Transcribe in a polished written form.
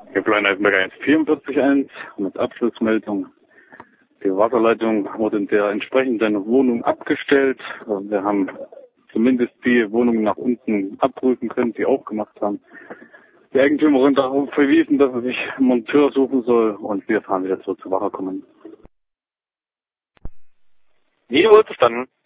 Wir bleiben Eisenberger 144.1 mit Abschlussmeldung. Die Wasserleitung wurde in der entsprechenden Wohnung abgestellt. Wir haben zumindest die Wohnung nach unten abprüfen können, die aufgemacht haben. Die Eigentümerin darauf verwiesen, dass er sich einen Monteur suchen soll und wir fahren wieder zurück zur Wasserkommende. Jo, verstanden.